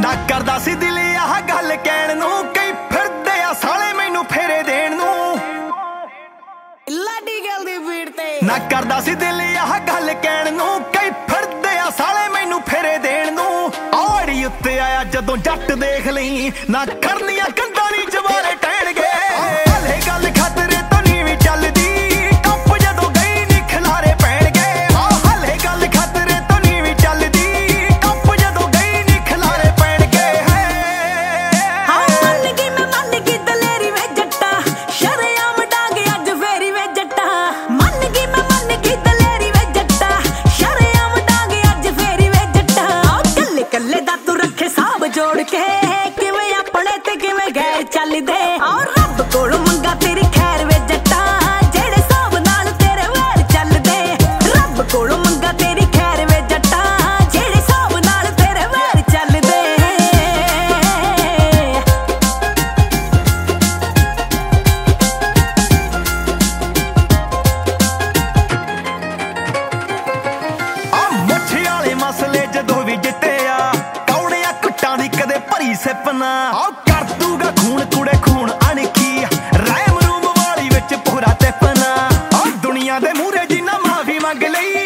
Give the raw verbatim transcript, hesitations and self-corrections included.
ਨਾ ਕਰਦਾ ਸੀ ਦਿਲ ਆਹ ਗੱਲ ਕਹਿਣ ਨੂੰ, ਕਈ ਫਿਰਦੇ ਆ ਸਾਲੇ ਮੈਨੂੰ ਫੇਰੇ ਦੇਣ ਨੂੰ। ਲਾਡੀ ਗੱਲ ਦੀ ਬੀੜ ਤੇ ਨਾ ਕਰਦਾ ਸੀ ਦਿਲ ਆਹ ਗੱਲ ਕਹਿਣ ਨੂੰ, ਕਈ ਫਿਰਦੇ ਆ ਸਾਲੇ ਮੈਨੂੰ ਫੇਰੇ ਦੇਣ ਨੂੰ। ਔੜੀ ਉੱਤੇ ਆਇਆ ਜਦੋਂ ਜੱਟ ਦੇਖ ਲਈ, ਨਾ ਕਰਨੀਆਂ ਕੰਧਾਂ ਨੀ ਜਵਾਰੇ ਟਹਿਣਗੇ। ਹਲੇ ਗੱਲ ਖਤਰੇ ਤੋਂ ਨੀ ਵੀ ਚੱਲਦੀ, ਟੱਪ ਜਦੋਂ ਗਈ ਨੀ ਖਿਲਾਰੇ ਪੈਣਗੇ। ਹਲੇ ਗੱਲ ਖਤਰੇ ਤੋਂ ਨੀ ਵੀ ਚੱਲਦੀ, ਟੱਪ ਜਦੋਂ ਗਈ ਨੀ ਖਿਲਾਰੇ ਪੈਣਗੇ। ਹਾਂ ਮੰਨ ਗਈ ਮੈਂ ਮੰਨ ਗਈ ਦਲੇਰੀ ਵੇ ਜੱਟਾ, ਸ਼ਰੇਆਮ ਡਾਂਗ ਅੱਜ ਫੇਰੀ ਵੇ ਜੱਟਾ। ਮੰਨ ਗਈ ਮੈਂ ਮੰਨ ਗਈ ਦਲੇਰੀ ਵੇ ਜੱਟਾ, ਸ਼ਰੇਆਮ ਡਾਂਗ ਅੱਜ ਫੇਰੀ ਵੇ ਜੱਟਾ। ਕੱਲੇ ਕੱਲੇ ਦਾ ਤੂੰ ਰੱਖੇ ਸਾਬ ਜੋੜ ਕੇ, ਕਿਵੇਂ ਆਪਣੇ ਤੇ ਕਿਵੇਂ ਗੈਰ ਚੱਲਦੇ। ਔਰ ਰੱਬ ਕੋਲ ਮੰਗਾ ਤੇਰੀ ਖੈਰ ਵੇ ਜੱਟਾ, ਜਿਹੜੇ ਹਿਸਾਬ ਨਾਲ ਤੇਰੇ ਵੈਰ ਚੱਲਦੇ। ਰੱਬ ਕੋਲ ਮੰਗਾ ਤੇਰੀ ਖੈਰ ਵੇ ਜੱਟਾ, ਜਿਹੜੇ ਹਿਸਾਬ ਨਾਲ ਤੇਰੇ ਵੈਰ ਚੱਲਦੇ। ਆ ਮੁੱਛ ਵਾਲੇ ਮਸਲੇ ਜਦੋਂ ਵੀ ਜਿੱਤੇ ਆ, ਕੌੜਿਆਂ ਕੁੱਟਾਂ ਦੀ ਕਦੇ ਭਰੀ ਸਿਪ ਨਾ। ਆ ਕਰ ਦੂਗਾ ਖੂਨ ਕੁੜੇ ਖੂਨ ਅਣਖੀ, ਰੈਮ ਰੂਮ ਵਾਲੀ ਵਿੱਚ ਪੂਰਾ ਤਿਪਨਾ। ਆ ਦੁਨੀਆ ਦੇ ਮੂਹਰੇ ਜਿੰਨਾ ਮਾਫੀ ਮੰਗ ਲਈ,